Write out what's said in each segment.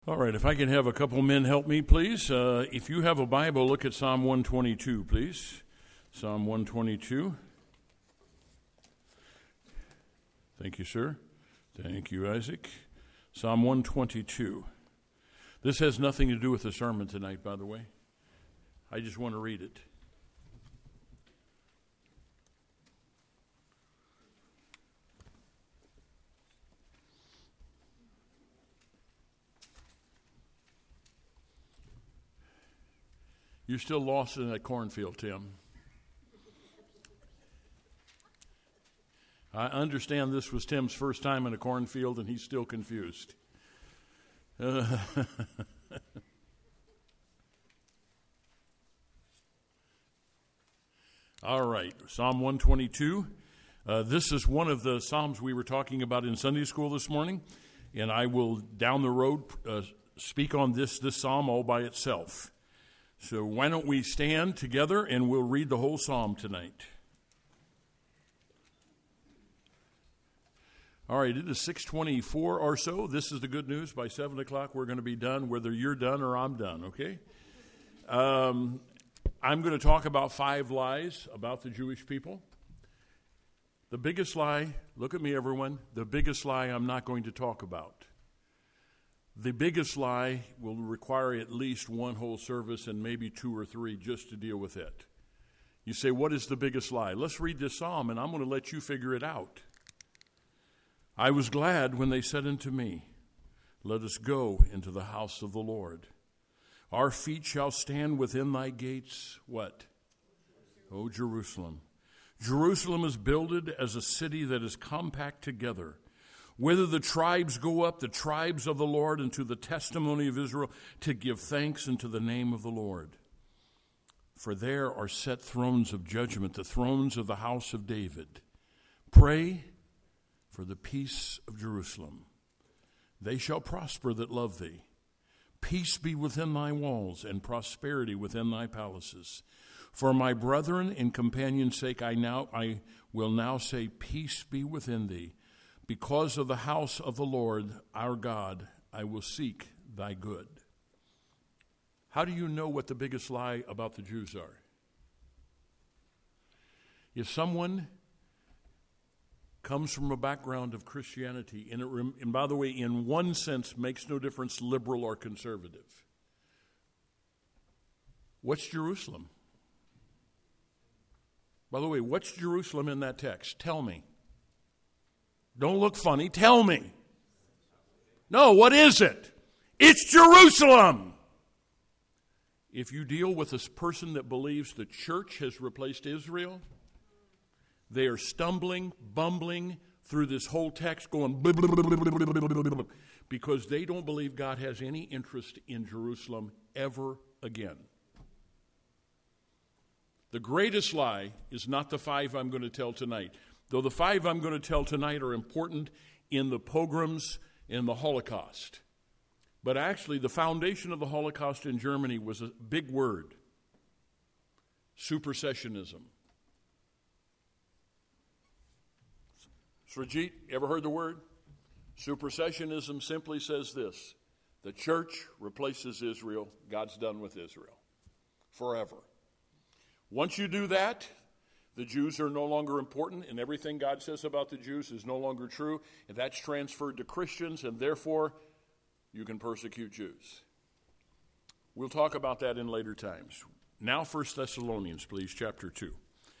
All right, if I can have a couple men help me, please. If you have a Bible, look at Psalm 122, please. Psalm 122. Thank you, sir. Thank you, Isaac. Psalm 122. This has nothing to do with the sermon tonight, by the way. I just want to read it. You're still lost in that cornfield, Tim. I understand this was Tim's first time in a cornfield, and he's still confused. All right, Psalm 122. This is one of the Psalms we were talking about in Sunday school this morning, and I will, down the road, speak on this Psalm all by itself. So why don't we stand together and we'll read the whole psalm tonight. All right, it is 6:24 or so. This is the good news. By 7 o'clock we're going to be done, whether you're done or I'm done, okay? I'm going to talk about 5 lies about the Jewish people. The biggest lie, look at me everyone, the biggest lie I'm not going to talk about. The biggest lie will require at least one whole service and maybe 2 or 3 just to deal with it. You say, what is the biggest lie? Let's read this psalm, and I'm going to let you figure it out. I was glad when they said unto me, let us go into the house of the Lord. Our feet shall stand within thy gates. What? O Jerusalem. Jerusalem is builded as a city that is compact together. Whither the tribes go up, the tribes of the Lord, and to the testimony of Israel, to give thanks unto the name of the Lord. For there are set thrones of judgment, the thrones of the house of David. Pray for the peace of Jerusalem. They shall prosper that love thee. Peace be within thy walls, and prosperity within thy palaces. For my brethren and companions' sake, I will now say, peace be within thee. Because of the house of the Lord, our God, I will seek thy good. How do you know what the biggest lie about the Jews are? If someone comes from a background of Christianity, and by the way, in one sense, makes no difference liberal or conservative. What's Jerusalem? By the way, what's Jerusalem in that text? Tell me. Don't look funny. Tell me. No, what is it? It's Jerusalem. If you deal with this person that believes the church has replaced Israel, they are stumbling, bumbling through this whole text going blah, blah, blah, blah, blah, blah, blah, blah, because they don't believe God has any interest in Jerusalem ever again. The greatest lie is not the 5 I'm going to tell tonight. Though the 5 I'm going to tell tonight are important in the pogroms and the Holocaust. But actually, the foundation of the Holocaust in Germany was a big word. Supersessionism. Srajit, ever heard the word? Supersessionism simply says this. The church replaces Israel. God's done with Israel. Forever. Once you do that, the Jews are no longer important, and everything God says about the Jews is no longer true, and that's transferred to Christians, and therefore you can persecute Jews. We'll talk about that in later times. Now 1 Thessalonians, please, chapter 2.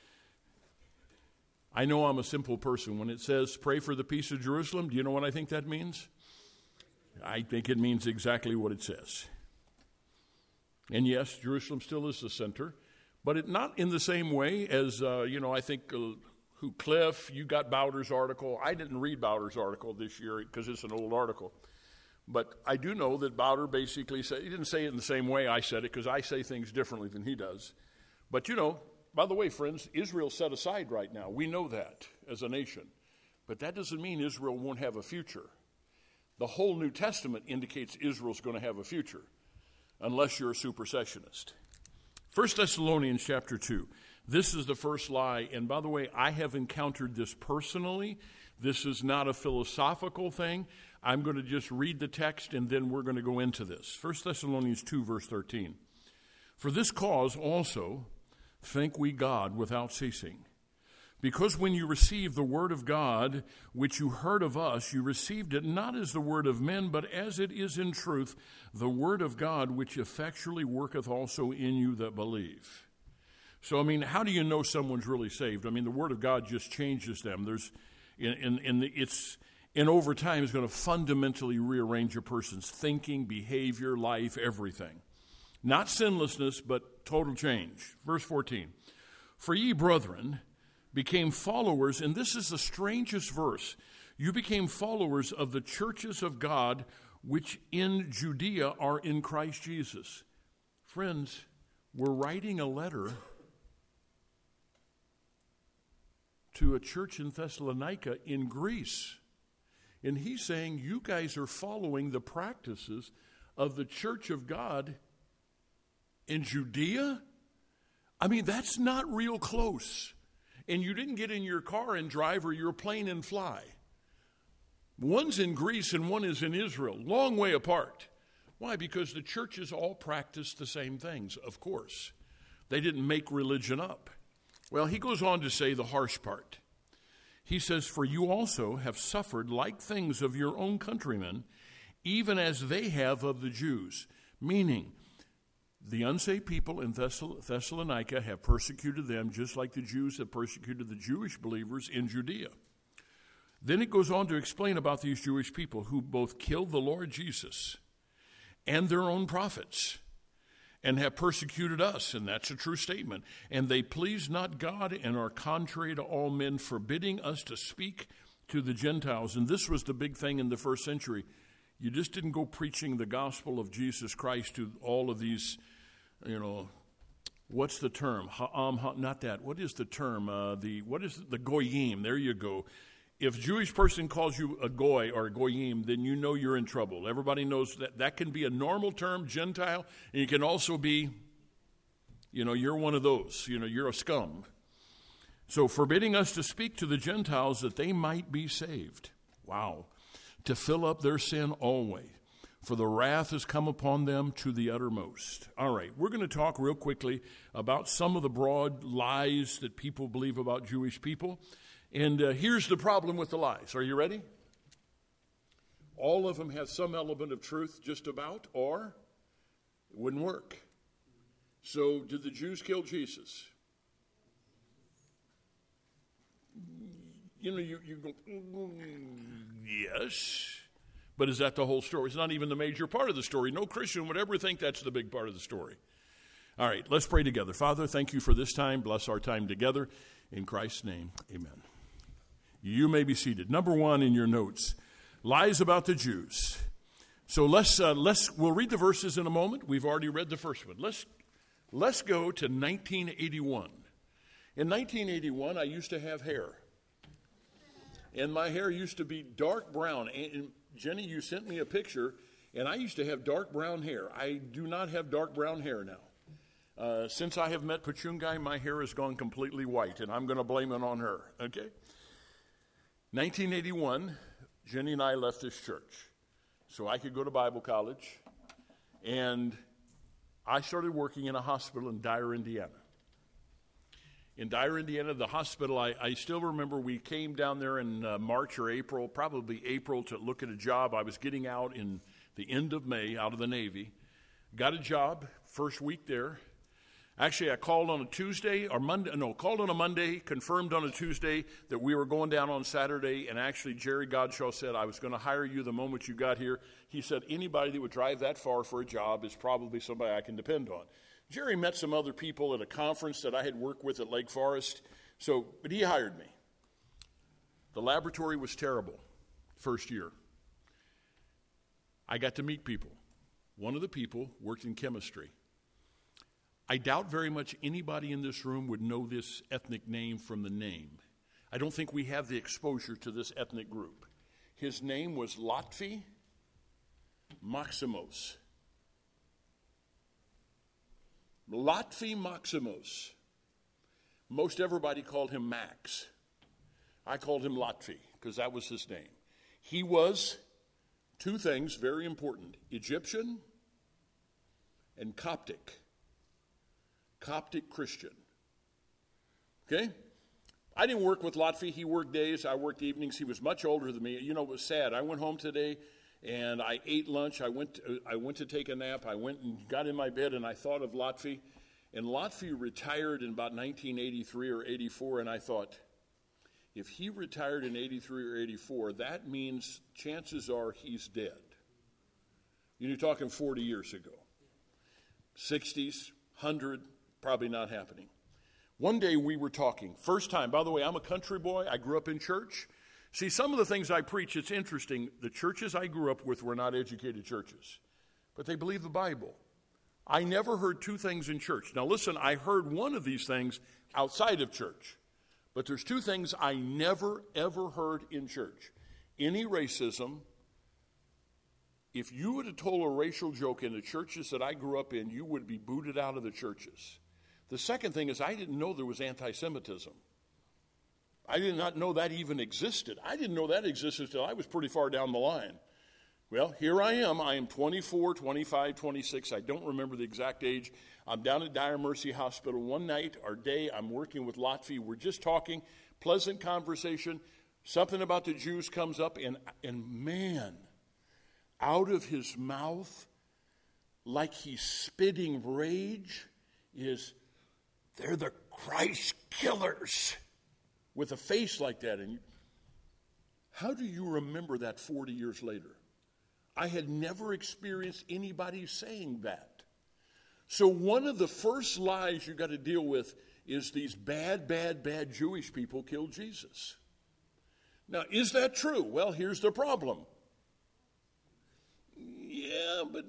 I know I'm a simple person. When it says, pray for the peace of Jerusalem, do you know what I think that means? I think it means exactly what it says. And yes, Jerusalem still is the center. But it not in the same way as, I think, Cliff, you got Bowder's article. I didn't read Bowder's article this year because it's an old article. But I do know that Bowder basically said, he didn't say it in the same way I said it because I say things differently than he does. But, by the way, friends, Israel's set aside right now. We know that as a nation. But that doesn't mean Israel won't have a future. The whole New Testament indicates Israel's going to have a future unless you're a supersessionist. 1 Thessalonians chapter 2. This is the first lie. And by the way, I have encountered this personally. This is not a philosophical thing. I'm going to just read the text, and then we're going to go into this. 1 Thessalonians 2, verse 13. For this cause also thank we God without ceasing. Because when you received the word of God, which you heard of us, you received it not as the word of men, but as it is in truth, the word of God, which effectually worketh also in you that believe. So, I mean, how do you know someone's really saved? I mean, the word of God just changes them. And over time, it's going to fundamentally rearrange a person's thinking, behavior, life, everything. Not sinlessness, but total change. Verse 14. For ye, brethren, became followers, and this is the strangest verse. You became followers of the churches of God, which in Judea are in Christ Jesus. Friends, we're writing a letter to a church in Thessalonica in Greece. And he's saying, you guys are following the practices of the church of God in Judea? I mean, that's not real close. And you didn't get in your car and drive or your plane and fly. One's in Greece and one is in Israel, long way apart. Why? Because the churches all practice the same things, of course. They didn't make religion up. Well, he goes on to say the harsh part. He says, for you also have suffered like things of your own countrymen, even as they have of the Jews. Meaning, the unsaved people in Thessalonica have persecuted them just like the Jews have persecuted the Jewish believers in Judea. Then it goes on to explain about these Jewish people who both killed the Lord Jesus and their own prophets and have persecuted us, and that's a true statement. And they please not God and are contrary to all men, forbidding us to speak to the Gentiles. And this was the big thing in the first century. You just didn't go preaching the gospel of Jesus Christ to all of these, what's the term? Not that. What is the term? What is the goyim? There you go. If a Jewish person calls you a goy or a goyim, then you know you're in trouble. Everybody knows that that can be a normal term, Gentile, and you can also be, you're one of those. You're a scum. So forbidding us to speak to the Gentiles that they might be saved. Wow. To fill up their sin always, for the wrath has come upon them to the uttermost. All right, we're going to talk real quickly about some of the broad lies that people believe about Jewish people. And here's the problem with the lies. Are you ready? All of them have some element of truth just about, or it wouldn't work. So did the Jews kill Jesus? You go, yes, but is that the whole story? It's not even the major part of the story. No Christian would ever think that's the big part of the story. All right, let's pray together. Father, thank you for this time. Bless our time together. In Christ's name, amen. You may be seated. Number one in your notes, lies about the Jews. So we'll read the verses in a moment. We've already read the first one. Let's go to 1981. In 1981, I used to have hair. And my hair used to be dark brown. And Jenny, you sent me a picture, and I used to have dark brown hair. I do not have dark brown hair now. Since I have met Pachungai, my hair has gone completely white, and I'm going to blame it on her, okay? 1981, Jenny and I left this church so I could go to Bible college, and I started working in a hospital in Dyer, Indiana. In Dyer, Indiana, the hospital, I still remember we came down there in March or April, probably April, to look at a job. I was getting out in the end of May out of the Navy. Got a job, first week there. Actually, I called on a Tuesday or Monday. No, called on a Monday, confirmed on a Tuesday that we were going down on Saturday. And actually, Jerry Godshaw said, I was going to hire you the moment you got here. He said, anybody that would drive that far for a job is probably somebody I can depend on. Jerry met some other people at a conference that I had worked with at Lake Forest. But he hired me. The laboratory was terrible first year. I got to meet people. One of the people worked in chemistry. I doubt very much anybody in this room would know this ethnic name from the name. I don't think we have the exposure to this ethnic group. His name was Latvi Maximos. Latvi Maximos. Most everybody called him Max. I called him Latvi because that was his name. He was Two things very important: Egyptian and Coptic. Coptic Christian. Okay? I didn't work with Lotfi. He worked days. I worked evenings. He was much older than me. You know, it was sad. I went home today and I ate lunch. I went to take a nap. I went and got in my bed and I thought of Lotfi. And Lotfi retired in about 1983 or 84, and I thought, if he retired in 83 or 84, that means chances are he's dead. You're talking 40 years ago. 60s, 100, probably not happening. One day we were talking, first time, by the way, I'm a country boy. I grew up in church. See, some of the things I preach, it's interesting. The churches I grew up with were not educated churches, but they believe the Bible. I never heard two things in church. Now listen, I heard one of these things outside of church, but there's two things I never, ever heard in church. Any racism. If you would have told a racial joke in the churches that I grew up in, you would be booted out of the churches. The second thing is I didn't know there was anti-Semitism. I did not know that even existed. I didn't know that existed until I was pretty far down the line. Well, here I am. I am 24, 25, 26. I don't remember the exact age. I'm down at Dire Mercy Hospital one night or day. I'm working with Lotfi. We're just talking, pleasant conversation. Something about the Jews comes up, and man, out of his mouth, like he's spitting rage, is, "They're the Christ killers," with a face like that. And how do you remember that 40 years later? I had never experienced anybody saying that. So one of the first lies you got to deal with is these bad Jewish people killed Jesus. Now, is that true? Well, here's the problem. Yeah, but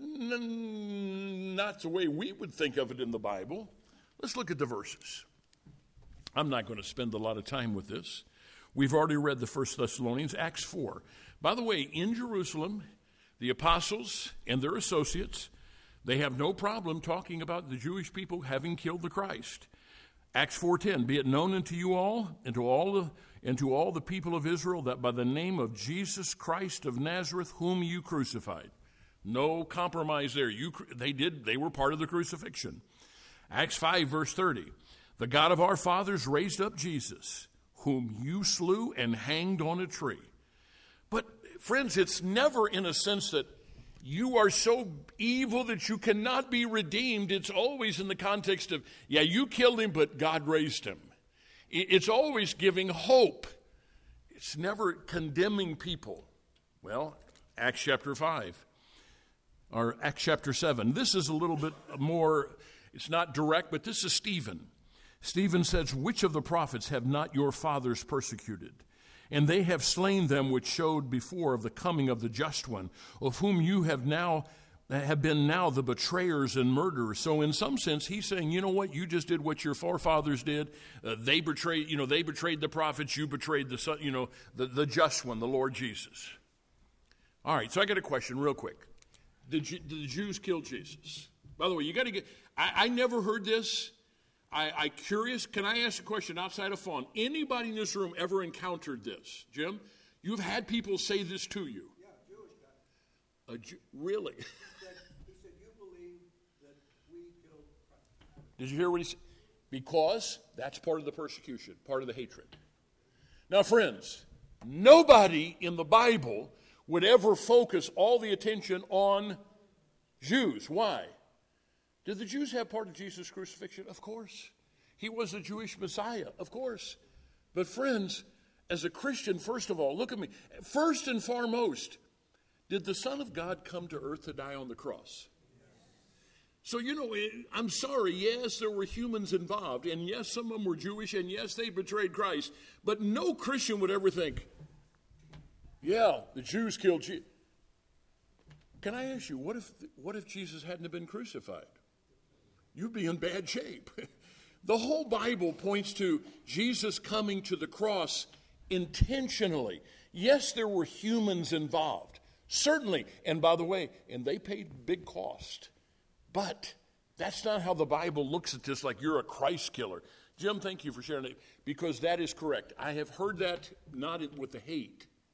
not the way we would think of it in the Bible. Let's look at the verses. I'm not going to spend a lot of time with this. We've already read the 1 Thessalonians, Acts 4. By the way, in Jerusalem, the apostles and their associates, they have no problem talking about the Jewish people having killed the Christ. Acts 4:10, "Be it known unto you all, and to all the people of Israel, that by the name of Jesus Christ of Nazareth, whom you crucified." No compromise there. They were part of the crucifixion. Acts 5, verse 30, "The God of our fathers raised up Jesus, whom you slew and hanged on a tree." But friends, it's never in a sense that you are so evil that you cannot be redeemed. It's always in the context of, yeah, you killed him, but God raised him. It's always giving hope. It's never condemning people. Well, Acts chapter 5, or Acts chapter 7. This is a little bit more, it's not direct, but this is Stephen. Stephen says, "Which of the prophets have not your fathers persecuted? And they have slain them which showed before of the coming of the just one, of whom you have been now the betrayers and murderers." So in some sense, he's saying, you know what, you just did what your forefathers did. They betrayed the prophets. You betrayed the just one, the Lord Jesus. All right, so I got a question real quick. Did the Jews kill Jesus? By the way, you got to get. I never heard this. I curious, can I ask a question outside of fun? Anybody in this room ever encountered this? Jim, you've had people say this to you. Yeah, a Jewish guy. Really? He said, "You believe that we killed Christ." Did you hear what he said? Because that's part of the persecution, part of the hatred. Now, friends, nobody in the Bible would ever focus all the attention on Jews. Why? Did the Jews have part of Jesus' crucifixion? Of course. He was the Jewish Messiah. Of course. But friends, as a Christian, first of all, look at me. First and foremost, did the Son of God come to earth to die on the cross? So, I'm sorry, yes, there were humans involved, and yes, some of them were Jewish, and yes, they betrayed Christ, but no Christian would ever think, yeah, the Jews killed Jesus. Can I ask you, what if Jesus hadn't have been crucified? You'd be in bad shape. The whole Bible points to Jesus coming to the cross intentionally. Yes, there were humans involved, certainly, and by the way, and they paid big cost. But that's not how the Bible looks at this, like you're a Christ killer. Jim, thank you for sharing it, because that is correct. I have heard that not with the hate,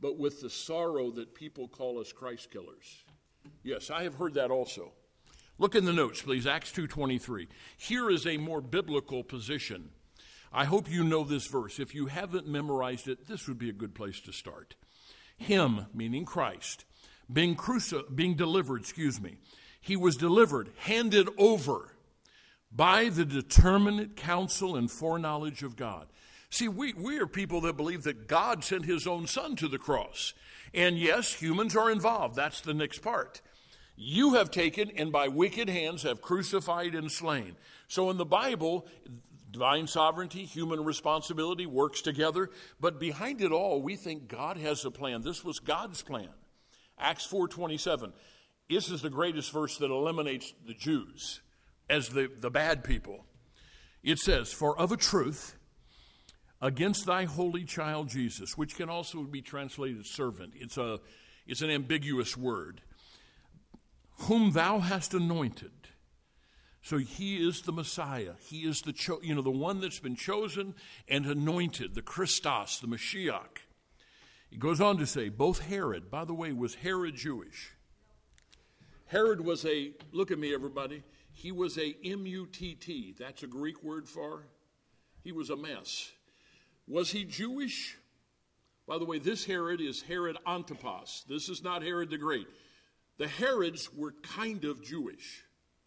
but with the sorrow that people call us Christ killers. Yes, I have heard that also. Look in the notes, please, Acts 2:23. Here is a more biblical position. I hope you know this verse. If you haven't memorized it, this would be a good place to start. Him, meaning Christ, being delivered, he was delivered, handed over by the determinate counsel and foreknowledge of God. See, we are people that believe that God sent his own son to the cross. And yes, humans are involved. That's the next part. You have taken and by wicked hands have crucified and slain. So in the Bible, divine sovereignty, human responsibility works together. But behind it all, we think God has a plan. This was God's plan. Acts 4:27. This is the greatest verse that eliminates the Jews as the bad people. It says, "For of a truth, against thy holy child Jesus," which can also be translated servant. It's an ambiguous word. "Whom thou hast anointed." So he is the Messiah. He is the one that's been chosen and anointed, the Christos, the Mashiach. He goes on to say, both Herod, by the way, was Herod Jewish? Herod was look at me everybody, he was a M-U-T-T. That's a Greek word for, he was a mess. Was he Jewish? By the way, this Herod is Herod Antipas. This is not Herod the Great. The Herods were kind of Jewish.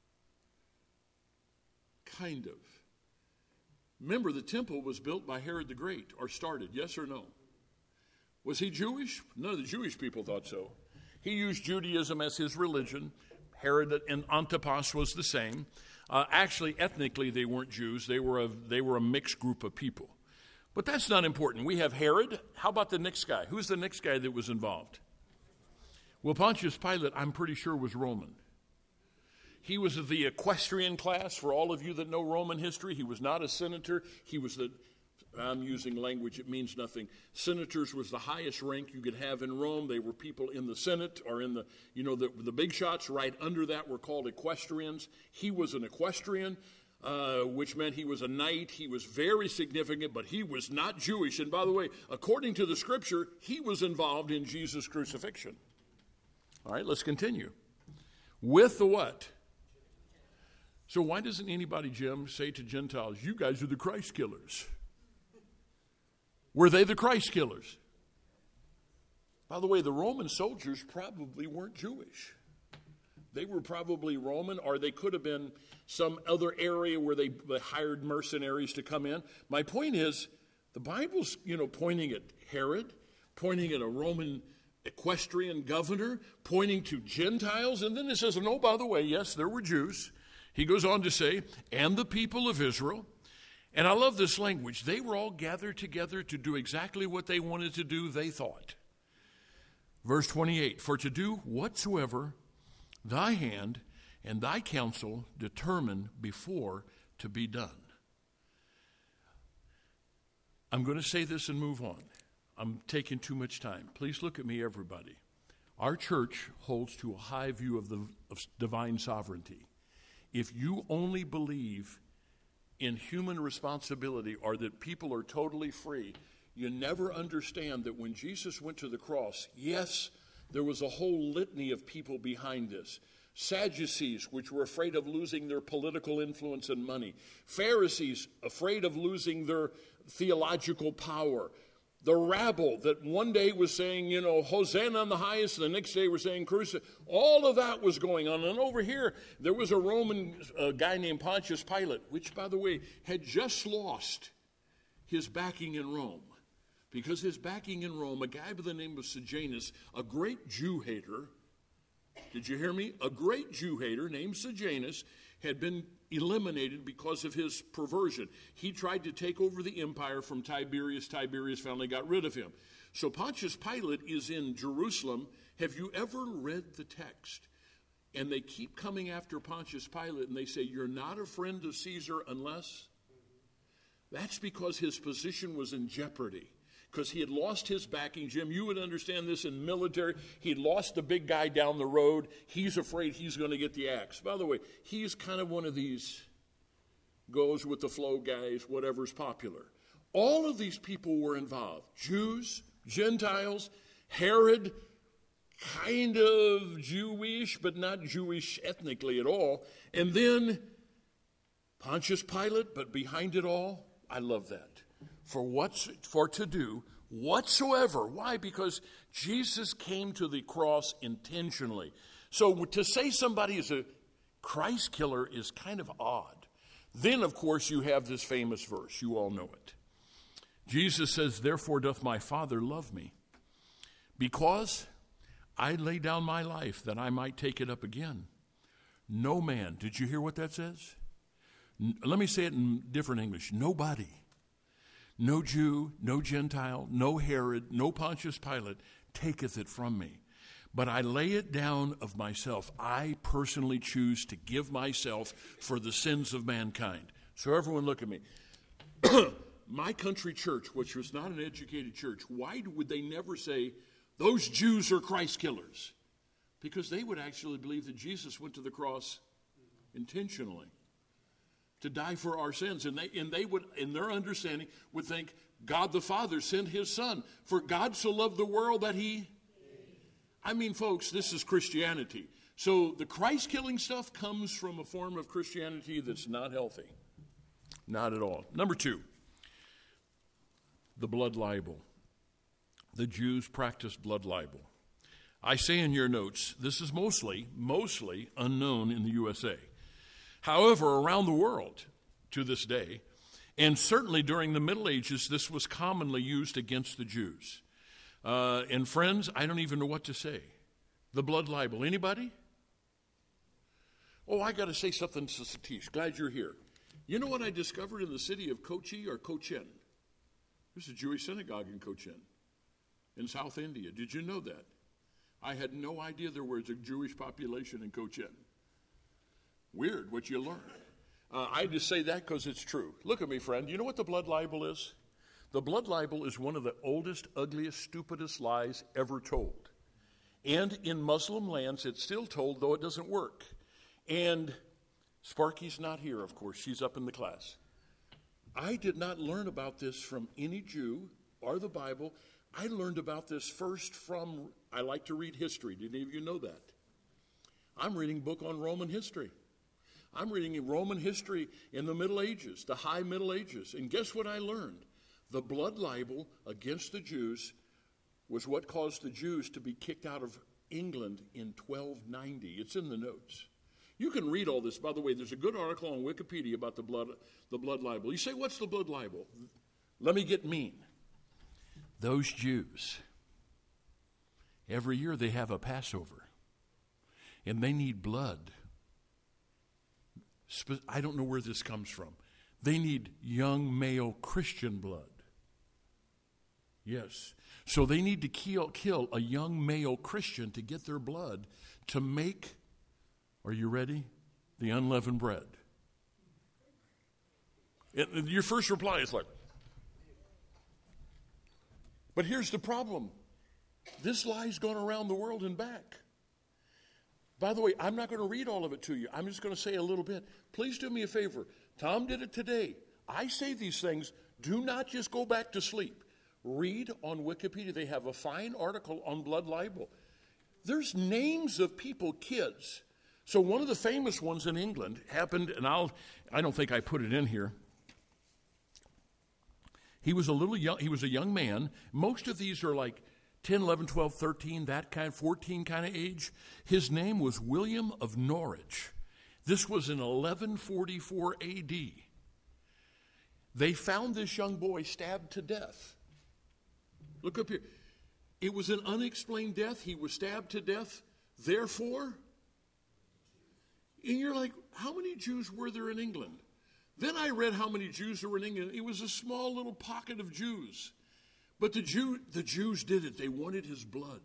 Kind of. Remember, the temple was built by Herod the Great, or started, yes or no? Was he Jewish? None of the Jewish people thought so. He used Judaism as his religion. Herod and Antipas was the same. Actually, ethnically, they weren't Jews. They were a mixed group of people. But that's not important. We have Herod. How about the next guy? Who's the next guy that was involved? Well, Pontius Pilate, I'm pretty sure, was Roman. He was of the equestrian class. For all of you that know Roman history, he was not a senator. He was I'm using language, it means nothing. Senators was the highest rank you could have in Rome. They were people in the Senate or in the big shots right under that were called equestrians. He was an equestrian, which meant he was a knight. He was very significant, but he was not Jewish. And by the way, according to the scripture, he was involved in Jesus' crucifixion. All right, let's continue. With the what? So why doesn't anybody, Jim, say to Gentiles, you guys are the Christ killers? Were they the Christ killers? By the way, the Roman soldiers probably weren't Jewish. They were probably Roman, or they could have been some other area where they hired mercenaries to come in. My point is, the Bible's, pointing at Herod, pointing at a Roman equestrian governor, pointing to Gentiles, and then it says, and oh, by the way, yes, there were Jews. He goes on to say, and the people of Israel. And I love this language. They were all gathered together to do exactly what they wanted to do, they thought. Verse 28, for to do whatsoever thy hand and thy counsel determined before to be done. I'm going to say this and move on. I'm taking too much time. Please look at me, everybody. Our church holds to a high view of divine sovereignty. If you only believe in human responsibility or that people are totally free, you never understand that when Jesus went to the cross, yes, there was a whole litany of people behind this. Sadducees, which were afraid of losing their political influence and money. Pharisees, afraid of losing their theological power. The rabble that one day was saying, Hosanna on the highest, and the next day were saying crucify. All of that was going on. And over here, there was a Roman guy named Pontius Pilate, which, by the way, had just lost his backing in Rome. Because his backing in Rome, a guy by the name of Sejanus, a great Jew hater, did you hear me? A great Jew hater named Sejanus had been eliminated because of his perversion. He tried to take over the empire from Tiberius. Tiberius finally got rid of him. So Pontius Pilate is in Jerusalem. Have you ever read the text? And they keep coming after Pontius Pilate, and they say, you're not a friend of Caesar unless? That's because his position was in jeopardy. Because he had lost his backing. Jim, you would understand this in military. He had lost the big guy down the road. He's afraid he's going to get the axe. By the way, he's kind of one of these goes with the flow guys, whatever's popular. All of these people were involved. Jews, Gentiles, Herod, kind of Jewish, but not Jewish ethnically at all. And then Pontius Pilate, but behind it all, I love that. For to do whatsoever. Why? Because Jesus came to the cross intentionally. So to say somebody is a Christ killer is kind of odd. Then, of course, you have this famous verse. You all know it. Jesus says, therefore doth my Father love me, because I lay down my life that I might take it up again. No man, did you hear what that says? Let me say it in different English. Nobody, no Jew, no Gentile, no Herod, no Pontius Pilate taketh it from me. But I lay it down of myself. I personally choose to give myself for the sins of mankind. So everyone look at me. My country church, which was not an educated church, why would they never say, those Jews are Christ killers? Because they would actually believe that Jesus went to the cross intentionally to die for our sins. And they would, in their understanding, would think God the Father sent his Son. For God so loved the world that he... I mean, folks, this is Christianity. So the Christ-killing stuff comes from a form of Christianity that's not healthy. Not at all. Number 2, the blood libel. The Jews practiced blood libel. I say in your notes, this is mostly unknown in the USA. However, around the world to this day, and certainly during the Middle Ages, this was commonly used against the Jews. And friends, I don't even know what to say. The blood libel. Anybody? Oh, I got to say something to Satish. Glad you're here. You know what I discovered in the city of Kochi or Cochin? There's a Jewish synagogue in Cochin in South India. Did you know that? I had no idea there was a Jewish population in Cochin. Weird what you learn. I just say that because it's true. Look at me, friend. You know what the blood libel is? The blood libel is one of the oldest, ugliest, stupidest lies ever told. And in Muslim lands, it's still told, though it doesn't work. And Sparky's not here, of course. She's up in the class. I did not learn about this from any Jew or the Bible. I learned about this first from, I like to read history. Did any of you know that? I'm reading a book on Roman history. I'm reading Roman history in the Middle Ages, the High Middle Ages. And guess what I learned? The blood libel against the Jews was what caused the Jews to be kicked out of England in 1290. It's in the notes. You can read all this. By the way, there's a good article on Wikipedia about the blood libel. You say, what's the blood libel? Let me get mean. Those Jews, every year they have a Passover, and they need blood. I don't know where this comes from. They need young male Christian blood. Yes. So they need to kill a young male Christian to get their blood to make, are you ready? The unleavened bread. Your first reply is like, but here's the problem. This lie's gone around the world and back. By the way, I'm not going to read all of it to you. I'm just going to say a little bit. Please do me a favor. Tom did it today. I say these things. Do not just go back to sleep. Read on Wikipedia. They have a fine article on blood libel. There's names of people, kids. So one of the famous ones in England happened, and I don't think I put it in here. He was a young man. Most of these are like 10, 11, 12, 13, that kind, 14 kind of age. His name was William of Norwich. This was in 1144 A.D. They found this young boy stabbed to death. Look up here. It was an unexplained death. He was stabbed to death. Therefore, and you're like, how many Jews were there in England? Then I read how many Jews there were in England. It was a small little pocket of Jews. But the Jews did it. They wanted his blood.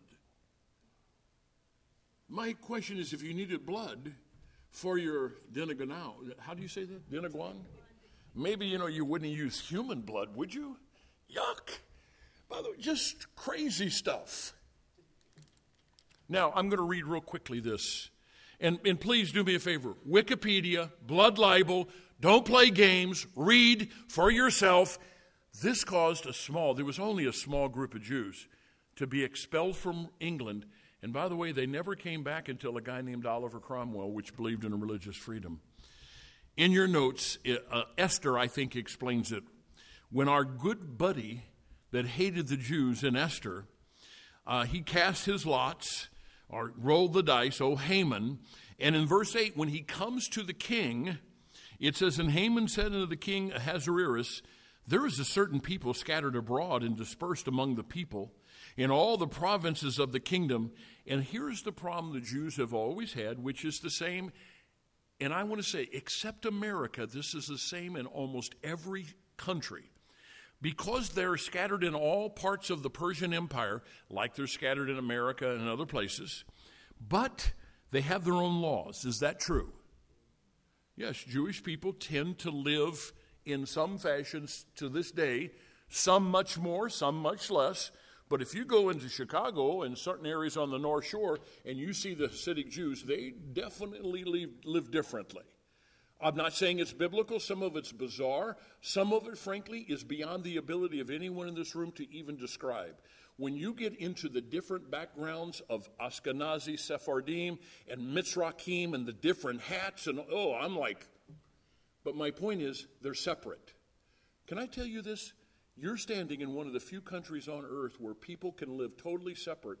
My question is, if you needed blood for your dinaguan, how do you say that? Dinaguan? Maybe, you wouldn't use human blood, would you? Yuck. By the way, just crazy stuff. Now, I'm going to read real quickly this. And please do me a favor. Wikipedia, blood libel, don't play games, read for yourself. This caused there was only a small group of Jews to be expelled from England. And by the way, they never came back until a guy named Oliver Cromwell, which believed in religious freedom. In your notes, Esther, I think, explains it. When our good buddy that hated the Jews in Esther, he cast his lots, or rolled the dice, Haman. And in verse 8, when he comes to the king, it says, and Haman said unto the king Ahasuerus, there is a certain people scattered abroad and dispersed among the people in all the provinces of the kingdom. And here's the problem the Jews have always had, which is the same. And I want to say, except America, this is the same in almost every country. Because they're scattered in all parts of the Persian Empire, like they're scattered in America and other places, but they have their own laws. Is that true? Yes, Jewish people tend to live in some fashions to this day, some much more, some much less. But if you go into Chicago and certain areas on the North Shore and you see the Hasidic Jews, they definitely live differently. I'm not saying it's biblical. Some of it's bizarre. Some of it, frankly, is beyond the ability of anyone in this room to even describe. When you get into the different backgrounds of Ashkenazi, Sephardim, and Mizrahim, and the different hats, and I'm like, but my point is, they're separate. Can I tell you this? You're standing in one of the few countries on earth where people can live totally separate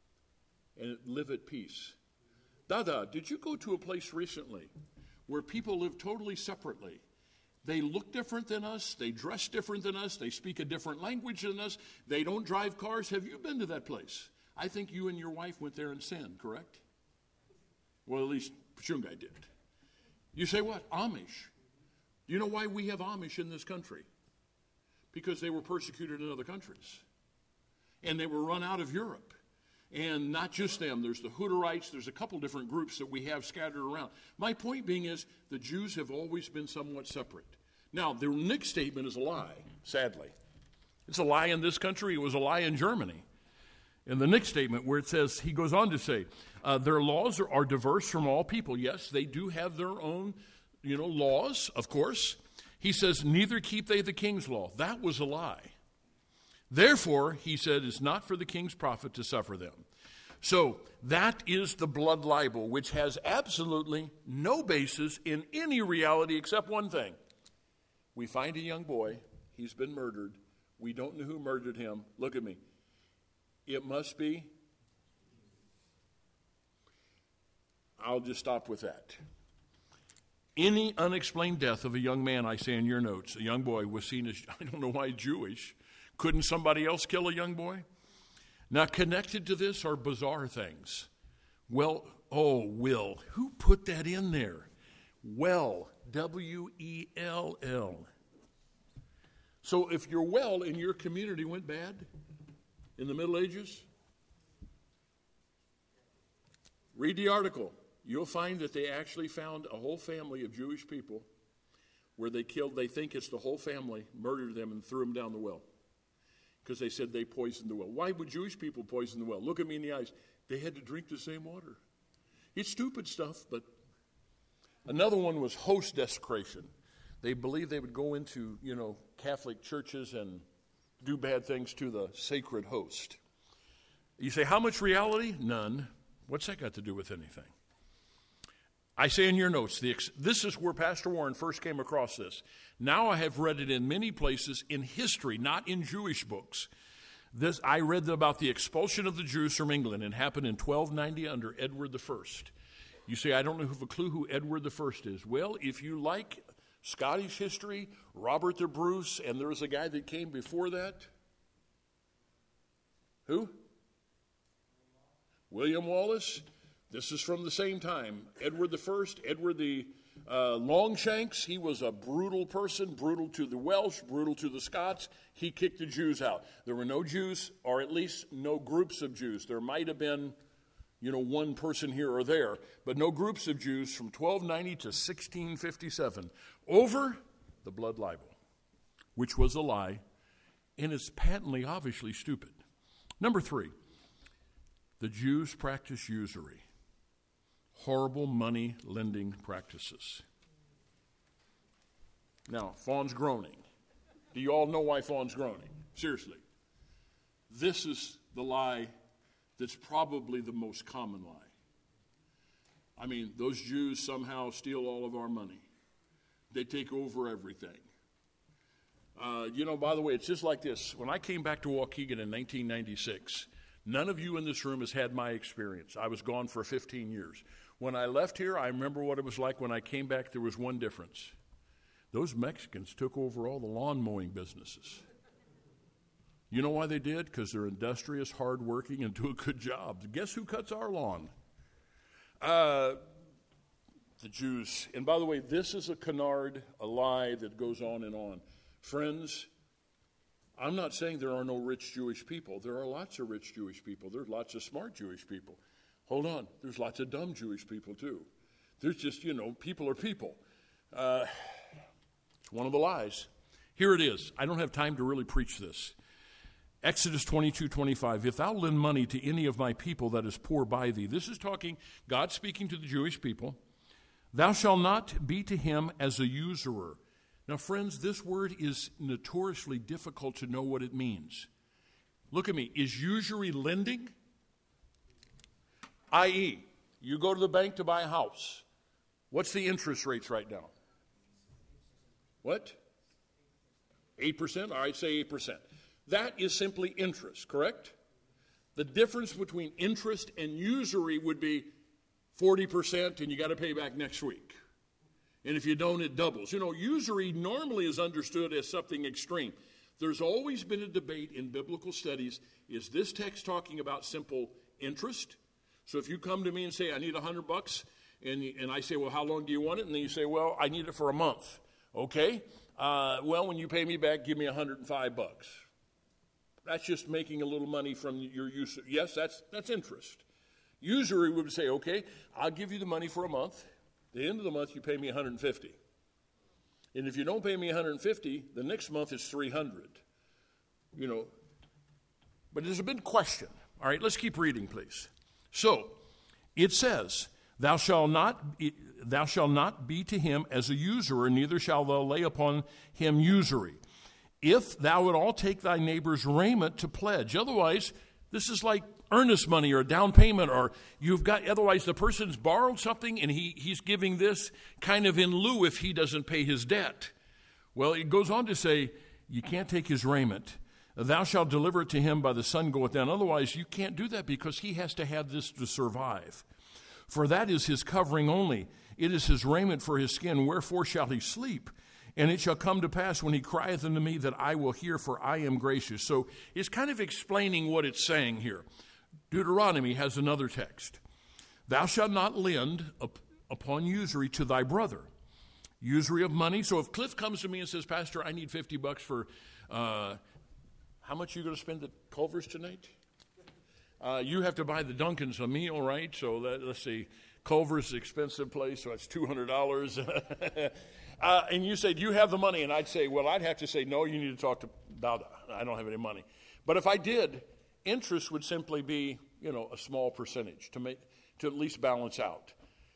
and live at peace. Dada, did you go to a place recently where people live totally separately? They look different than us. They dress different than us. They speak a different language than us. They don't drive cars. Have you been to that place? I think you and your wife went there and sinned, correct? Well, at least Shungai did. You say what? Amish. Do you know why we have Amish in this country? Because they were persecuted in other countries. And they were run out of Europe. And not just them. There's the Hutterites. There's a couple different groups that we have scattered around. My point being is the Jews have always been somewhat separate. Now, the Nick statement is a lie, sadly. It's a lie in this country. It was a lie in Germany. In the Nick statement where it says, he goes on to say, their laws are diverse from all people. Yes, they do have their own, laws, of course. He says, neither keep they the king's law. That was a lie. Therefore, he said, it's not for the king's profit to suffer them. So that is the blood libel, which has absolutely no basis in any reality except one thing. We find a young boy. He's been murdered. We don't know who murdered him. Look at me. It must be. I'll just stop with that. Any unexplained death of a young man, I say in your notes, a young boy was seen as, I don't know why, Jewish. Couldn't somebody else kill a young boy? Now, connected to this are bizarre things. Will. Who put that in there? Well, W-E-L-L. So if your well in your community went bad in the Middle Ages, read the article. You'll find that they actually found a whole family of Jewish people where they think it's the whole family, murdered them and threw them down the well. Because they said they poisoned the well. Why would Jewish people poison the well? Look at me in the eyes. They had to drink the same water. It's stupid stuff, but another one was host desecration. They believed they would go into, Catholic churches and do bad things to the sacred host. You say, how much reality? None. What's that got to do with anything? I say in your notes, this is where Pastor Warren first came across this. Now I have read it in many places in history, not in Jewish books. I read about the expulsion of the Jews from England. It happened in 1290 under Edward I. You say, I don't have a clue who Edward I is. Well, if you like Scottish history, Robert the Bruce, and there was a guy that came before that. Who? William Wallace. This is from the same time. Edward I, Edward the Longshanks, he was a brutal person, brutal to the Welsh, brutal to the Scots. He kicked the Jews out. There were no Jews, or at least no groups of Jews. There might have been, one person here or there, but no groups of Jews from 1290 to 1657 over the blood libel, which was a lie, and it's patently, obviously stupid. Number 3, the Jews practice usury. Horrible money lending practices. Now, Fawn's groaning. Do you all know why Fawn's groaning? Seriously. This is the lie that's probably the most common lie. I mean, those Jews somehow steal all of our money. They take over everything. By the way, it's just like this. When I came back to Waukegan in 1996, none of you in this room has had my experience. I was gone for 15 years. When I left here, I remember what it was like. When I came back, there was one difference. Those Mexicans took over all the lawn mowing businesses. You know why they did? Because they're industrious, hardworking, and do a good job. Guess who cuts our lawn? The Jews. And by the way, this is a canard, a lie that goes on and on. Friends, I'm not saying there are no rich Jewish people. There are lots of rich Jewish people. There's lots of smart Jewish people. Hold on. There's lots of dumb Jewish people, too. There's just, people are people. It's one of the lies. Here it is. I don't have time to really preach this. Exodus 22:25. If thou lend money to any of my people that is poor by thee. This is God speaking to the Jewish people. Thou shalt not be to him as a usurer. Now, friends, this word is notoriously difficult to know what it means. Look at me. Is usury lending? I.e., you go to the bank to buy a house. What's the interest rates right now? What? 8%? All right, say 8%. That is simply interest, correct? The difference between interest and usury would be 40%, and you got to pay back next week. And if you don't, it doubles. Usury normally is understood as something extreme. There's always been a debate in biblical studies. Is this text talking about simple interest? So if you come to me and say, I need $100, and I say, well, how long do you want it? And then you say, well, I need it for a month. Okay. Well, when you pay me back, give me $105. That's just making a little money from your use. Yes, that's interest. Usury would say, okay, I'll give you the money for a month. At the end of the month, you pay me $150. And if you don't pay me $150, the next month is $300. But there's a big question. All right, let's keep reading, please. So, it says, Thou shalt not be to him as a usurer, neither shalt thou lay upon him usury. If thou would all take thy neighbor's raiment to pledge. Otherwise, this is like earnest money or a down payment, or otherwise the person's borrowed something and he's giving this kind of in lieu if he doesn't pay his debt. Well, it goes on to say, you can't take his raiment. Thou shalt deliver it to him by the sun goeth down. Otherwise, you can't do that because he has to have this to survive. For that is his covering only. It is his raiment for his skin. Wherefore shall he sleep? And it shall come to pass when he crieth unto me that I will hear, for I am gracious. So it's kind of explaining what it's saying here. Deuteronomy has another text. Thou shalt not lend upon usury to thy brother. Usury of money. So if Cliff comes to me and says, Pastor, I need $50 for, how much are you going to spend at Culver's tonight? You have to buy the Duncans a meal, right? So let's see. Culver's is an expensive place, so it's $200. And you say, do you have the money? And I'd say, well, I'd have to say, no, you need to talk to Dada. I don't have any money. But if I did, interest would simply be, a small percentage to at least balance out.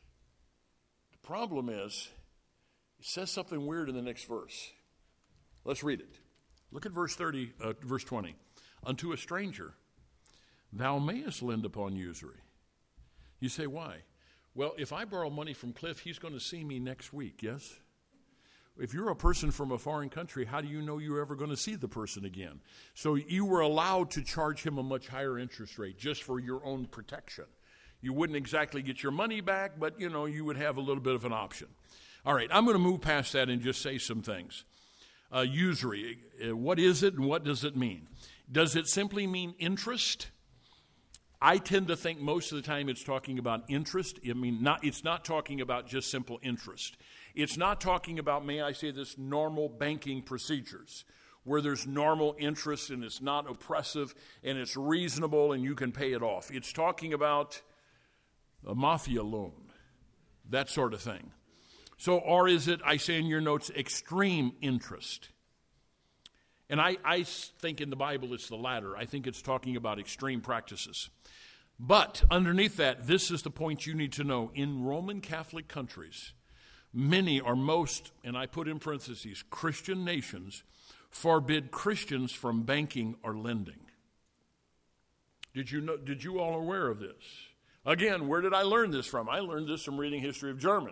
The problem is, it says something weird in the next verse. Let's read it. Look at verse 20. Unto a stranger, thou mayest lend upon usury. You say, why? Well, if I borrow money from Cliff, he's going to see me next week, yes? If you're a person from a foreign country, how do you know you're ever going to see the person again? So you were allowed to charge him a much higher interest rate just for your own protection. You wouldn't exactly get your money back, but, you would have a little bit of an option. All right, I'm going to move past that and just say some things. Usury, what is it and what does it mean? Does it simply mean interest? I tend to think most of the time it's talking about interest. It's not talking about just simple interest. It's not talking about, may I say this, normal banking procedures where there's normal interest and it's not oppressive and it's reasonable and you can pay it off. It's talking about a mafia loan, that sort of thing. So, or is it, I say in your notes, extreme interest? And I think in the Bible it's the latter. I think it's talking about extreme practices. But underneath that, this is the point you need to know. In Roman Catholic countries, many or most, and I put in parentheses, Christian nations forbid Christians from banking or lending. Did you all aware of this? Again, where did I learn this from? I learned this from reading History of Germany.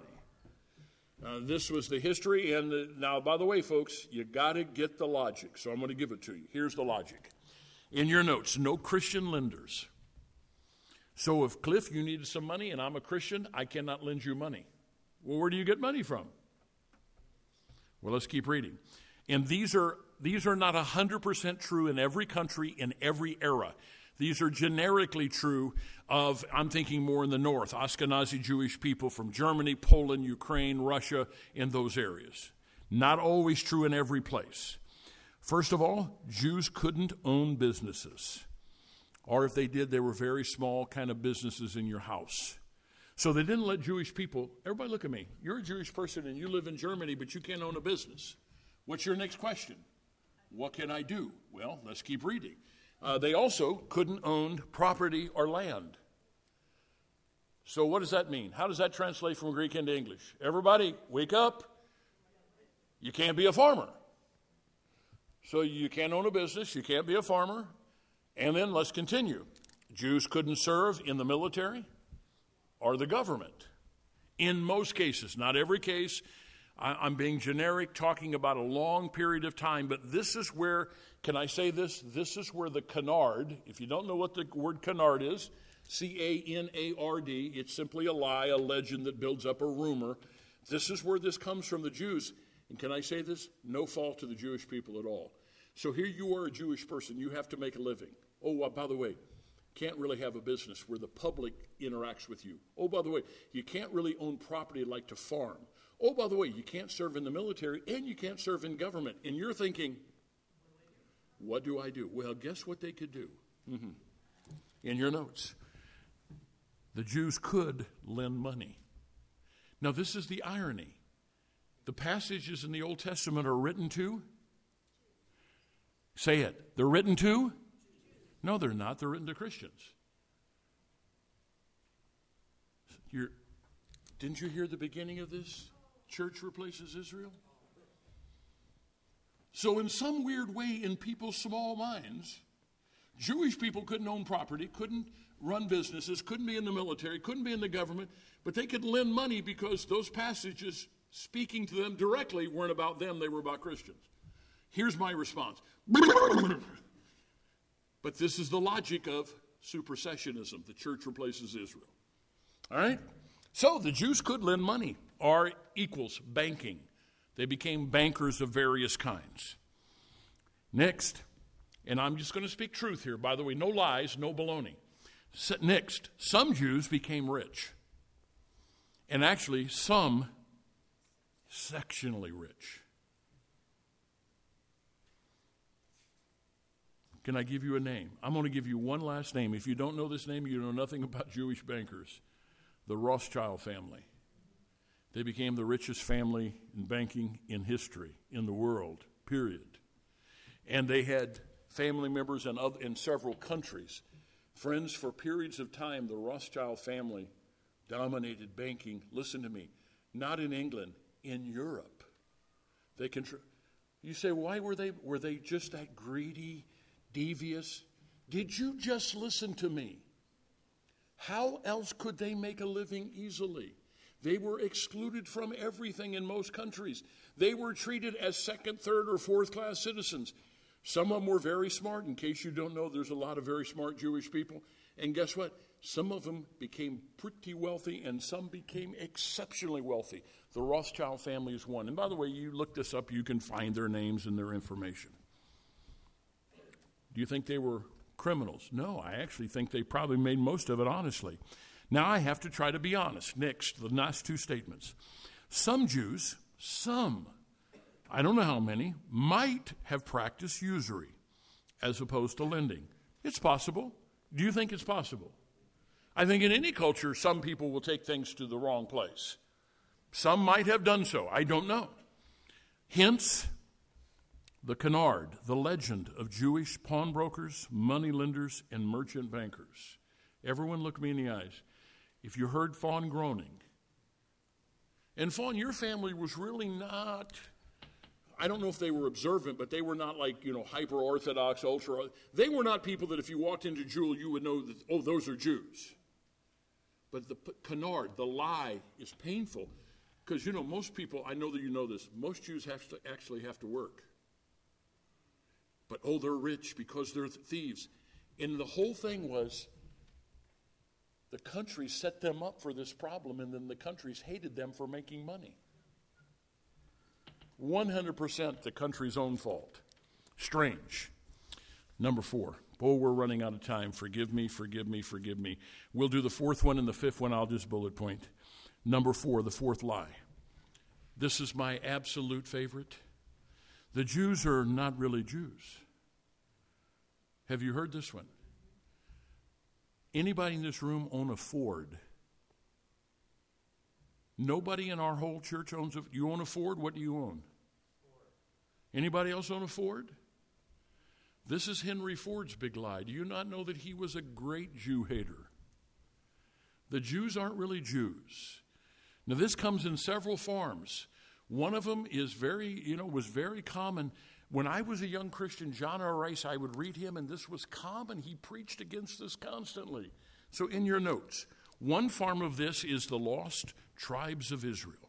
This was the history, and now, by the way, folks, you got to get the logic, so I'm going to give it to you. Here's the logic. In your notes, no Christian lenders. So if, Cliff, you needed some money and I'm a Christian, I cannot lend you money. Well, where do you get money from? Well, let's keep reading. And these are not 100% true in every country, in every era. These are generically true of, I'm thinking more in the north, Ashkenazi Jewish people from Germany, Poland, Ukraine, Russia, in those areas. Not always true in every place. First of all, Jews couldn't own businesses. Or if they did, they were very small kind of businesses in your house. So they didn't let Jewish people, everybody look at me, you're a Jewish person and you live in Germany, but you can't own a business. What's your next question? What can I do? Well, let's keep reading. They also couldn't own property or land. So what does that mean? How does that translate from Greek into English? Everybody, wake up. You can't be a farmer. So you can't own a business, you can't be a farmer. And then let's continue. Jews couldn't serve in the military or the government. In most cases, not every case. I'm being generic, talking about a long period of time, but this is where, can I say this? This is where the canard, if you don't know what the word canard is, C-A-N-A-R-D, it's simply a lie, a legend that builds up a rumor. This is where this comes from the Jews. And can I say this? No fault to the Jewish people at all. So here you are a Jewish person. You have to make a living. Oh, by the way, can't really have a business where the public interacts with you. Oh, by the way, you can't really own property like to farm. Oh, by the way, you can't serve in the military and you can't serve in government. And you're thinking, what do I do? Well, guess what they could do? In your notes, the Jews could lend money. Now, this is the irony. The passages in the Old Testament are written to? Say it. They're written to? No, they're not. They're written to Christians. Didn't you hear the beginning of this? Church replaces Israel? So in some weird way, in people's small minds, Jewish people couldn't own property, couldn't run businesses, couldn't be in the military, couldn't be in the government, but they could lend money because those passages speaking to them directly weren't about them, they were about Christians. Here's my response. But this is the logic of supersessionism. The church replaces Israel. All right? So the Jews could lend money. R equals banking. They became bankers of various kinds. Next, and I'm just going to speak truth here. By the way, no lies, no baloney. Next, some Jews became rich. And actually, some sectionally rich. Can I give you a name? I'm going to give you one last name. If you don't know this name, you know nothing about Jewish bankers. The Rothschild family. They became the richest family in banking in history, in the world, period. And they had family members in several countries. Friends, for periods of time, the Rothschild family dominated banking. Listen to me. Not in England, in Europe. You say, why were they just that greedy, devious? Did you just listen to me? How else could they make a living easily? They were excluded from everything in most countries. They were treated as second, third, or fourth class citizens. Some of them were very smart. In case you don't know, there's a lot of very smart Jewish people. And guess what? Some of them became pretty wealthy, and some became exceptionally wealthy. The Rothschild family is one. And by the way, you look this up, you can find their names and their information. Do you think they were criminals? No, I actually think they probably made most of it honestly. Now I have to try to be honest. Next, the last two statements. Some Jews, I don't know how many, might have practiced usury as opposed to lending. It's possible. Do you think it's possible? I think in any culture, some people will take things to the wrong place. Some might have done so. I don't know. Hence, the canard, the legend of Jewish pawnbrokers, moneylenders, and merchant bankers. Everyone look me in the eyes. If you heard Fawn groaning, and Fawn, your family was really not, I don't know if they were observant, but they were not like, hyper-Orthodox, ultra. They were not people that if you walked into Jewel, you would know that, oh, those are Jews. But the canard, the lie, is painful. Because, most people, I know that you know this, most Jews actually have to work. But, oh, they're rich because they're thieves. And the whole thing was the country set them up for this problem, and then the countries hated them for making money. 100% the country's own fault. Strange. Number 4. Oh, we're running out of time. Forgive me, forgive me, forgive me. We'll do the 4th one and the 5th one. I'll just bullet point. Number 4, the 4th lie. This is my absolute favorite. The Jews are not really Jews. Have you heard this one? Anybody in this room own a Ford? Nobody in our whole church owns a Ford. You own a Ford? What do you own? Ford. Anybody else own a Ford? This is Henry Ford's big lie. Do you not know that he was a great Jew hater? The Jews aren't really Jews. Now, this comes in several forms. One of them is was very common. When I was a young Christian, John R. Rice, I would read him, and this was common. He preached against this constantly. So in your notes, one form of this is the lost tribes of Israel.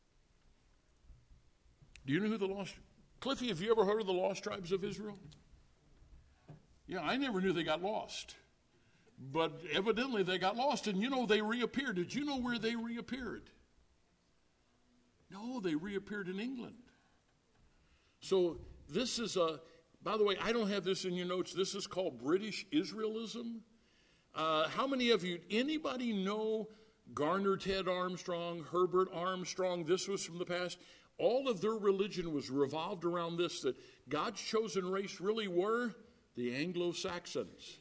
Do you know who the lost? Cliffy, have you ever heard of the lost tribes of Israel? Yeah, I never knew they got lost. But evidently they got lost, and they reappeared. Did you know where they reappeared? No, they reappeared in England. So this is by the way, I don't have this in your notes. This is called British Israelism. How many of you, anybody know Garner Ted Armstrong, Herbert Armstrong? This was from the past. All of their religion was revolved around this, that God's chosen race really were the Anglo-Saxons.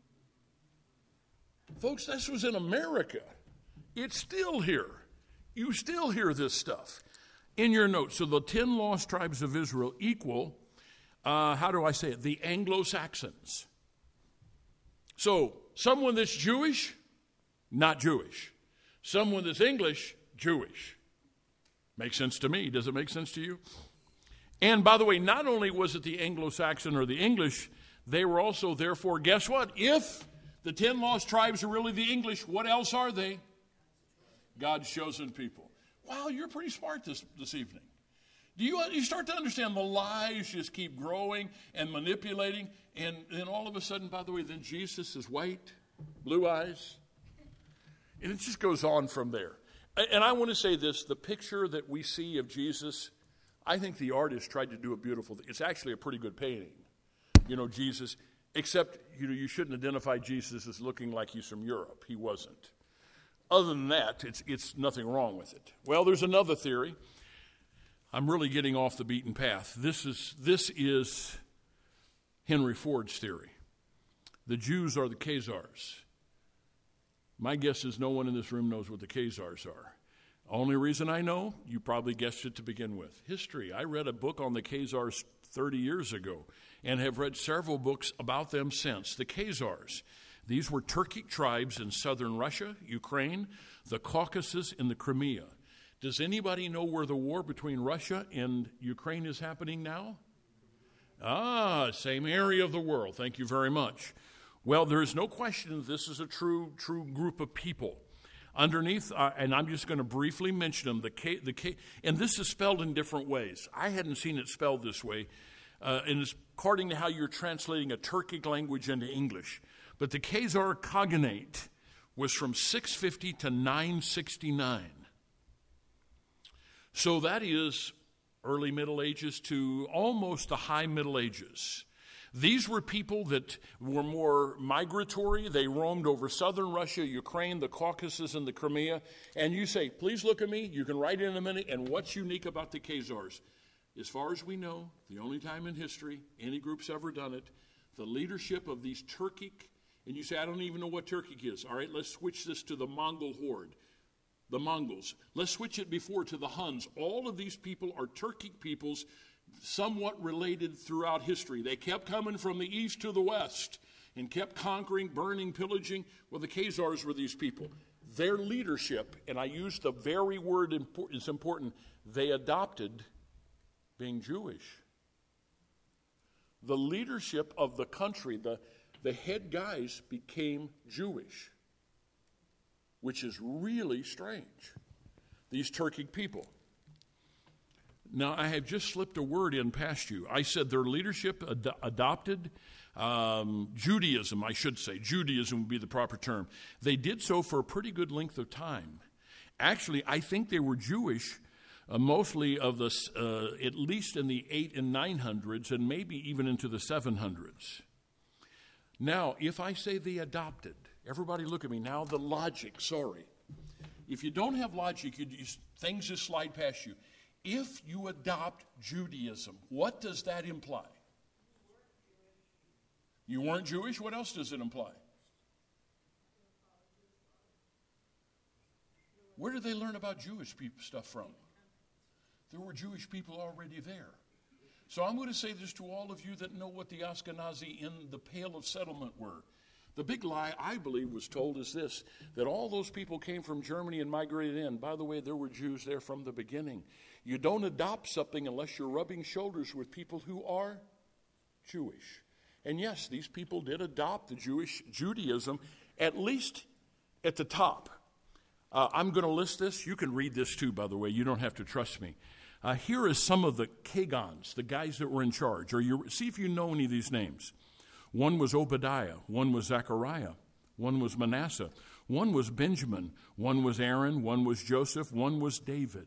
Folks, this was in America. It's still here. You still hear this stuff in your notes. So the 10 lost tribes of Israel equal, how do I say it, the Anglo-Saxons. So someone that's Jewish, not Jewish. Someone that's English, Jewish. Makes sense to me. Does it make sense to you? And by the way, not only was it the Anglo-Saxon or the English, they were also, therefore, guess what? If the 10 lost tribes are really the English, what else are they? God's chosen people. Wow, you're pretty smart this evening. Do you start to understand the lies just keep growing and manipulating, and then all of a sudden, by the way, then Jesus is white, blue eyes, and it just goes on from there. And I want to say this, the picture that we see of Jesus, I think the artist tried to do a beautiful thing. It's actually a pretty good painting, Jesus, except, you shouldn't identify Jesus as looking like he's from Europe. He wasn't. Other than that, it's nothing wrong with it. Well, there's another theory. I'm really getting off the beaten path. This is Henry Ford's theory. The Jews are the Khazars. My guess is no one in this room knows what the Khazars are. Only reason I know, you probably guessed it to begin with. History. I read a book on the Khazars 30 years ago and have read several books about them since. The Khazars. These were Turkic tribes in southern Russia, Ukraine, the Caucasus, and the Crimea. Does anybody know where the war between Russia and Ukraine is happening now? Same area of the world. Thank you very much. Well, there is no question this is a true group of people. Underneath, and I'm just going to briefly mention them, and this is spelled in different ways. I hadn't seen it spelled this way, and it's according to how you're translating a Turkic language into English. But the Khazar Khaganate was from 650 to 969. So that is early Middle Ages to almost the high Middle Ages. These were people that were more migratory. They roamed over southern Russia, Ukraine, the Caucasus, and the Crimea. And you say, please look at me. You can write in a minute. And what's unique about the Khazars? As far as we know, the only time in history any group's ever done it, the leadership of these Turkic, and you say, I don't even know what Turkic is. All right, let's switch this to the Mongol horde, the Mongols. Let's switch it before to the Huns. All of these people are Turkic peoples, somewhat related throughout history. They kept coming from the east to the west and kept conquering, burning, pillaging. Well, the Khazars were these people. Their leadership, and I use the very word is important, they adopted being Jewish. The leadership of the country, the head guys became Jewish, which is really strange. These Turkic people. Now, I have just slipped a word in past you. I said their leadership adopted Judaism, I should say. Judaism would be the proper term. They did so for a pretty good length of time. Actually, I think they were Jewish mostly of the, at least in the 800s and 900s, and maybe even into the 700s. Now, if I say they adopted, everybody look at me. Now, the logic, sorry. If you don't have logic, things just slide past you. If you adopt Judaism, what does that imply? You weren't Jewish? What else does it imply? Where did they learn about Jewish people stuff from? There were Jewish people already there. So I'm going to say this to all of you that know what the Ashkenazi in the Pale of Settlement were. The big lie, I believe, was told is this, that all those people came from Germany and migrated in. By the way, there were Jews there from the beginning. You don't adopt something unless you're rubbing shoulders with people who are Jewish. And yes, these people did adopt the Judaism, at least at the top. I'm going to list this. You can read this too, by the way. You don't have to trust me. Here is some of the Kagans, the guys that were in charge. See if you know any of these names. One was Obadiah. One was Zechariah. One was Manasseh. One was Benjamin. One was Aaron. One was Joseph. One was David.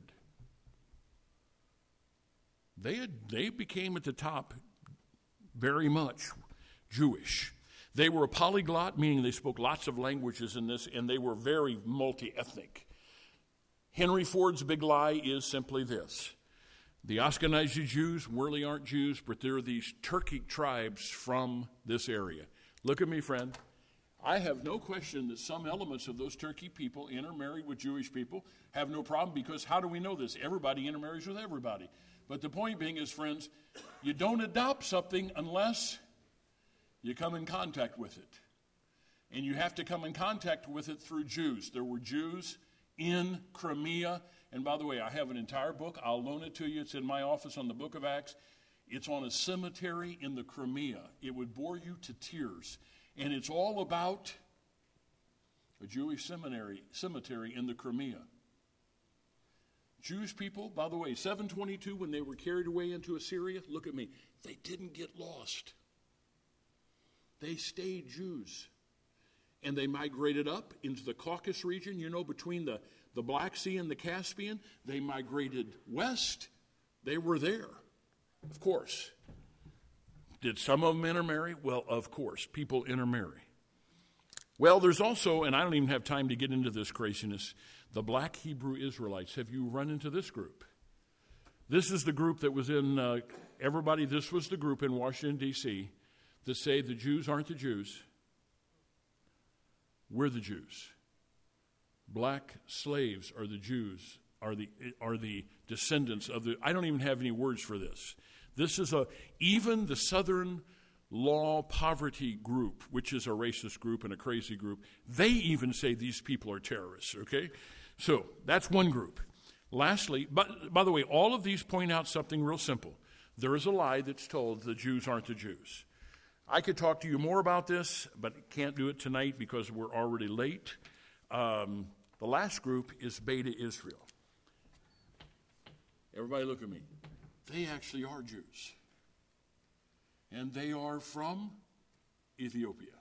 They became at the top very much Jewish. They were a polyglot, meaning they spoke lots of languages in this, and they were very multi-ethnic. Henry Ford's big lie is simply this. The Ashkenazi Jews really aren't Jews, but they're these Turkic tribes from this area. Look at me, friend. I have no question that some elements of those Turkic people intermarried with Jewish people. Have no problem, because how do we know this? Everybody intermarries with everybody. But the point being is, friends, you don't adopt something unless you come in contact with it. And you have to come in contact with it through Jews. There were Jews in Crimea. And by the way, I have an entire book. I'll loan it to you. It's in my office on the book of Acts. It's on a cemetery in the Crimea. It would bore you to tears. And it's all about a Jewish cemetery in the Crimea. Jewish people, by the way, 722, when they were carried away into Assyria, look at me, they didn't get lost. They stayed Jews. And they migrated up into the Caucasus region, between the Black Sea and the Caspian. They migrated west. They were there, of course. Did some of them intermarry? Well, of course, people intermarry. Well, there's also, and I don't even have time to get into this craziness, the Black Hebrew Israelites. Have you run into this group? This is the group that was in, this was the group in Washington, D.C., that say the Jews aren't the Jews. We're the Jews. Black slaves are the Jews, are the descendants of the, I don't even have any words for this. This is even the Southern Law Poverty group, which is a racist group and a crazy group, they even say these people are terrorists, okay? So that's one group. Lastly, but by the way, all of these point out something real simple. There is a lie that's told the Jews aren't the Jews. I could talk to you more about this, but can't do it tonight because we're already late. The last group is Beta Israel. Everybody look at me. They actually are Jews. And they are from Ethiopia.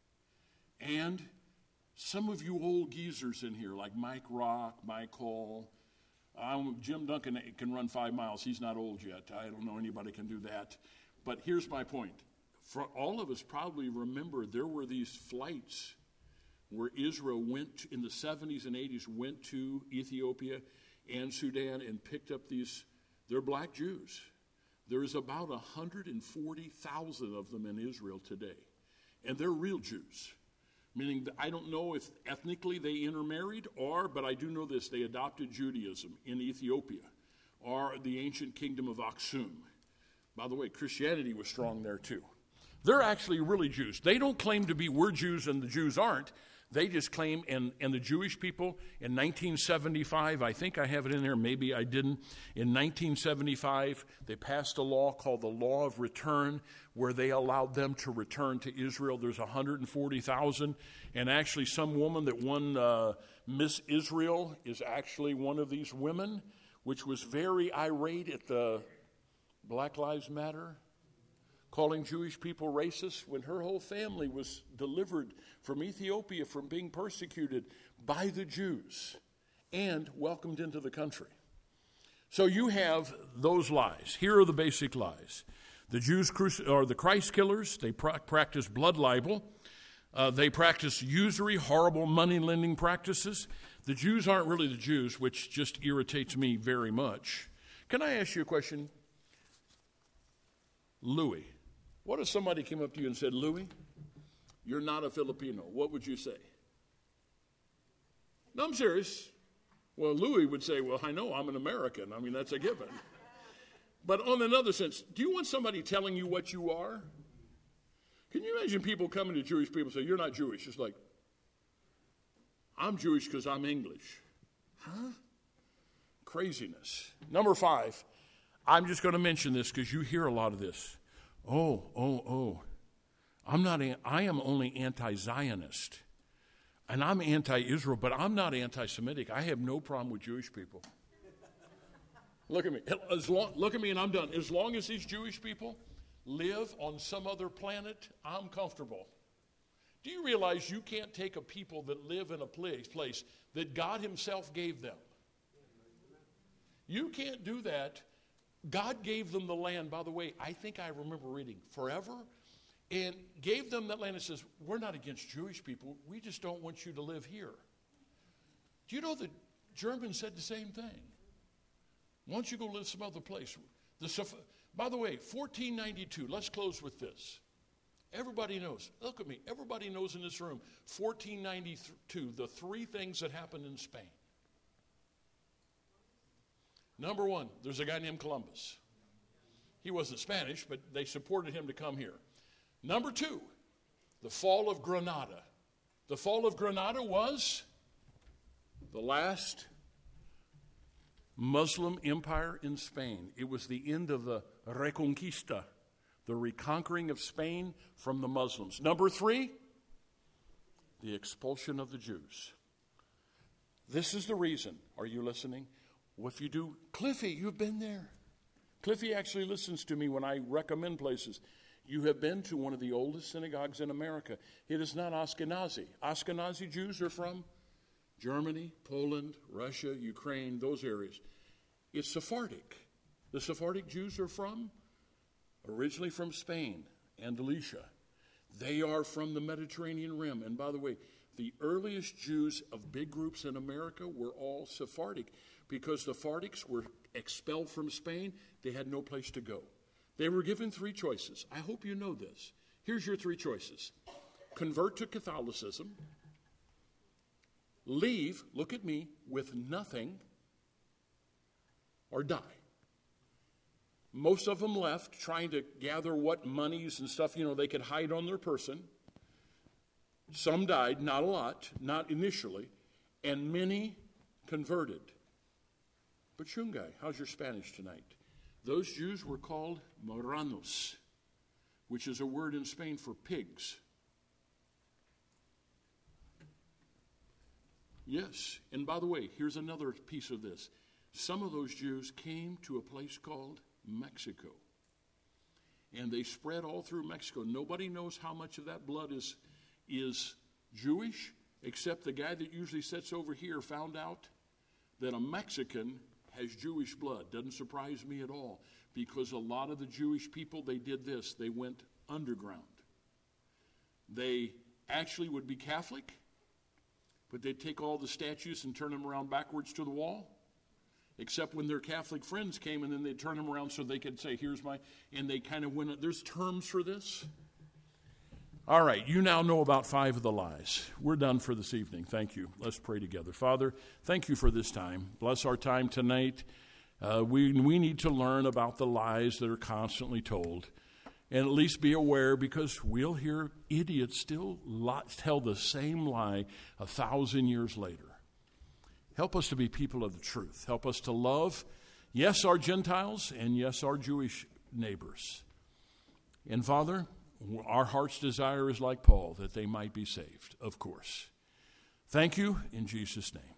And some of you old geezers in here, like Mike Rock, Mike Hall, Jim Duncan can run 5 miles. He's not old yet. I don't know anybody can do that. But here's my point. For all of us probably remember there were these flights where Israel went in the 70s and 80s, went to Ethiopia and Sudan and picked up they're black Jews. There's about 140,000 of them in Israel today. And they're real Jews. Meaning, I don't know if ethnically they intermarried but I do know this, they adopted Judaism in Ethiopia or the ancient kingdom of Aksum. By the way, Christianity was strong there too. They're actually really Jews. They don't claim to be we're Jews and the Jews aren't. They just claim, and the Jewish people in 1975, I think I have it in there, maybe I didn't. In 1975, they passed a law called the Law of Return, where they allowed them to return to Israel. There's 140,000, and actually some woman that won Miss Israel is actually one of these women, which was very irate at the Black Lives Matter, calling Jewish people racist when her whole family was delivered from Ethiopia from being persecuted by the Jews and welcomed into the country. So you have those lies. Here are the basic lies. The Jews are the Christ killers. They practice blood libel. They practice usury, horrible money lending practices. The Jews aren't really the Jews, which just irritates me very much. Can I ask you a question? Louis. What if somebody came up to you and said, Louis, you're not a Filipino? What would you say? No, I'm serious. Well, Louis would say, well, I know I'm an American. I mean, that's a given. But on another sense, do you want somebody telling you what you are? Can you imagine people coming to Jewish people and say, you're not Jewish? It's like, I'm Jewish because I'm English. Huh? Craziness. Number 5, I'm just going to mention this because you hear a lot of this. I am only anti-Zionist. And I'm anti-Israel, but I'm not anti-Semitic. I have no problem with Jewish people. Look at me. Look at me and I'm done. As long as these Jewish people live on some other planet, I'm comfortable. Do you realize you can't take a people that live in a place that God himself gave them? You can't do that. God gave them the land, by the way, I think I remember reading, forever, and gave them that land and says, we're not against Jewish people, we just don't want you to live here. Do you know the Germans said the same thing? Why don't you go live some other place? By the way, 1492, let's close with this. Everybody knows, look at me, everybody knows in this room, 1492, the 3 things that happened in Spain. Number 1, there's a guy named Columbus. He wasn't Spanish, but they supported him to come here. Number 2, the fall of Granada. The fall of Granada was the last Muslim empire in Spain. It was the end of the Reconquista, the reconquering of Spain from the Muslims. Number 3, the expulsion of the Jews. This is the reason. Are you listening? Well, if you do, Cliffy, you've been there. Cliffy actually listens to me when I recommend places. You have been to one of the oldest synagogues in America. It is not Ashkenazi. Ashkenazi Jews are from Germany, Poland, Russia, Ukraine, those areas. It's Sephardic. The Sephardic Jews are originally from Spain, Andalusia. They are from the Mediterranean Rim. And by the way, the earliest Jews of big groups in America were all Sephardic because the Sephardics were expelled from Spain. They had no place to go. They were given 3 choices. I hope you know this. Here's your 3 choices. Convert to Catholicism, leave, look at me, with nothing, or die. Most of them left trying to gather what monies and stuff, they could hide on their person. Some died, not a lot, not initially, and many converted. But Shungai, how's your Spanish tonight? Those Jews were called marranos, which is a word in Spain for pigs. Yes, and by the way, here's another piece of this. Some of those Jews came to a place called Mexico, and they spread all through Mexico. Nobody knows how much of that blood is Jewish, except the guy that usually sits over here found out that a Mexican has Jewish blood. Doesn't surprise me at all, because a lot of the Jewish people, they did this. They went underground. They actually would be Catholic, but they'd take all the statues and turn them around backwards to the wall, except when their Catholic friends came, and then they'd turn them around so they could say, here's my, and they kind of went, there's terms for this. All right, you now know about 5 of the lies. We're done for this evening. Thank you. Let's pray together. Father, thank you for this time. Bless our time tonight. We need to learn about the lies that are constantly told. And at least be aware, because we'll hear idiots still tell the same lie 1,000 years later. Help us to be people of the truth. Help us to love, yes, our Gentiles, and yes, our Jewish neighbors. And Father, our heart's desire is like Paul, that they might be saved, of course. Thank you in Jesus' name.